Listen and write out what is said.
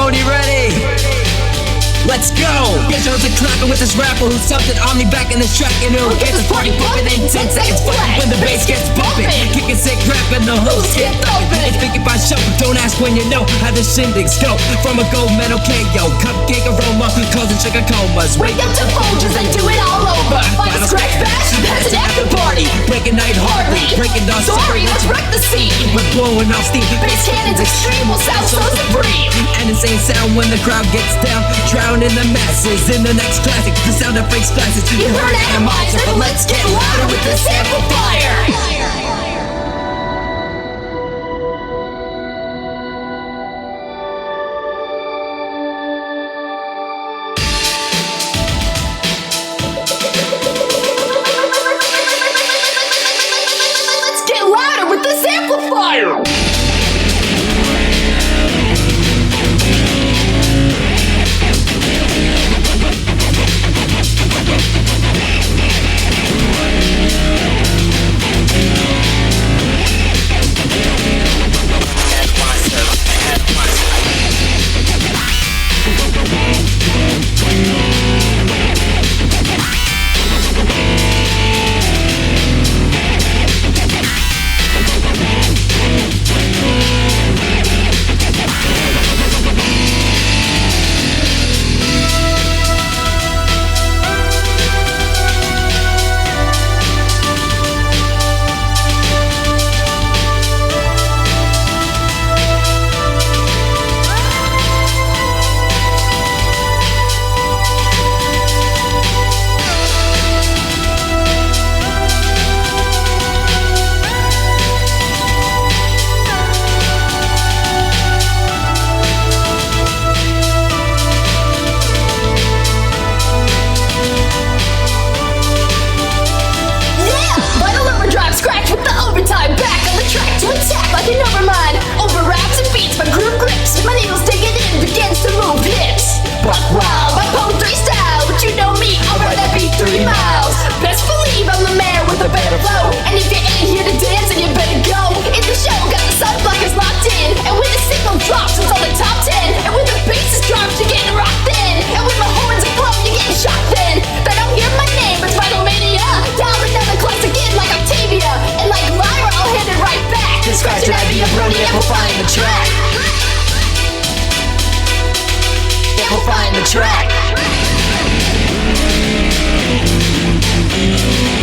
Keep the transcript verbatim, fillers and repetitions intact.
microphone, you ready? Let's go! Get yours a clapping with this rapper who's something on me back in this track, and it'll get this party bumping in ten seconds flat when the bass gets bumping. Kicking sick rap and the hooks get thumping. It's thinking by shuffle, don't ask when you know how the shindigs go. From a gold medal K O, cupcake aroma, causing sugar comas. Wake up to Folgers and do it all over. Final scratch bash, that's an after party. Breaking night hardly, breaking dawn. Sorry, let's wreck the scene. We're blowing off steam. Bass cannons extreme will sound so supreme. An insane sound when the crowd gets down. Drown in the masses in the next classic. The sound of fake splashes. You heard Atomizer, but let's get louder with this amplifier. Let's get louder with this amplifier. Amplifying the track. Amplifying the track.